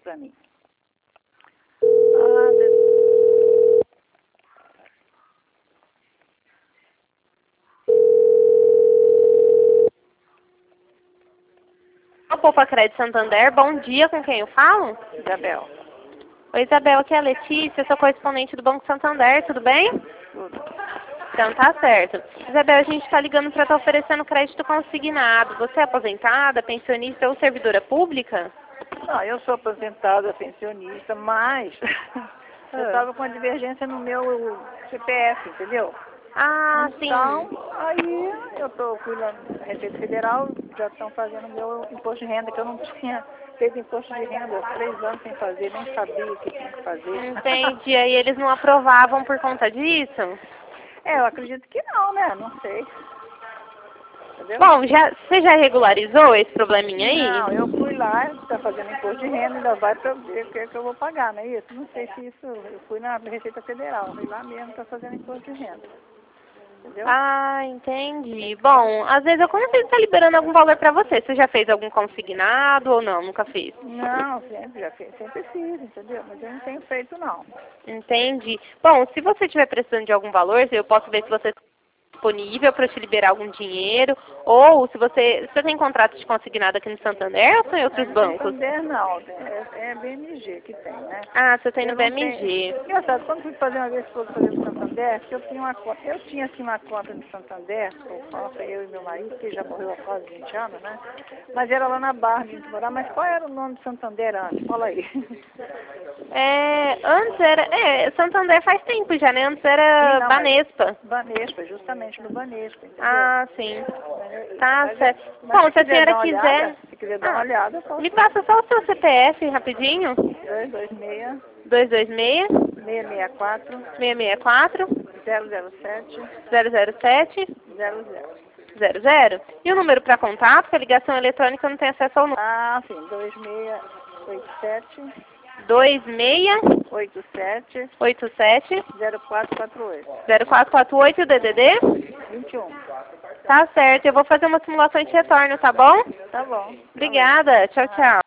para mim. O Poupa Crédito Santander, bom dia, com quem eu falo? Isabel. Oi, Isabel, aqui é a Letícia, sou correspondente do Banco Santander, tudo bem? Tudo. Então tá certo. Isabel, a gente está ligando para estar oferecendo crédito consignado. Você é aposentada, pensionista ou servidora pública? Não, eu sou aposentada, pensionista, mas eu estava com uma divergência no meu CPF, entendeu? Ah, Então, sim. aí fui lá na Receita Federal, já estão fazendo o meu imposto de renda, que eu não tinha feito imposto de renda há 3 anos sem fazer, nem sabia o que tinha que fazer. Entendi. Aí eles não aprovavam por conta disso? Eu acredito que não, né? Não sei. Entendeu? Bom, você já regularizou esse probleminha aí? Não, eu fui lá, está fazendo imposto de renda, ainda vai para ver o que é que eu vou pagar, não é isso? Não sei se isso, eu fui na Receita Federal, fui lá mesmo para fazendo imposto de renda. Entendeu? Ah, entendi. Bom, às vezes eu consigo estar liberando algum valor para você. Você já fez algum consignado ou não? Nunca fez? Não, sempre fiz, entendeu? Mas eu não tenho feito não. Entendi. Bom, se você estiver precisando de algum valor, eu posso ver se você está disponível para te liberar algum dinheiro, ou se você tem contrato de consignado aqui no Santander ou são em outros bancos? Santander não, é BMG que tem, né? Ah, você tem no Eu não tenho. BMG. Engraçado, quando fui fazer uma vez para fazer no Santander, que eu tinha uma conta, eu tinha assim uma conta no Santander, eu e meu marido, que já morreu há quase 20 anos, né? Mas era lá na Barra de morar, mas qual era o nome do Santander antes? Fala aí. Antes era, Santander faz tempo já, né? Antes era Não, Banespa. Banespa, justamente no Banespa, entendeu? Ah, sim. Tá certo. Mas Bom, se a senhora dar uma quiser... olhada, se quiser dar uma olhada, eu posso. Me passa só o seu CPF rapidinho. 226 226 664 664 007 007 00. 00. E o número para contato, que a ligação eletrônica não tem acesso ao número. Ah, sim, 2687 2687 87 0448 0448 e o DDD? 21. Tá certo, eu vou fazer uma simulação e te retorno, tá bom? Tá bom. Obrigada, tchau, tchau.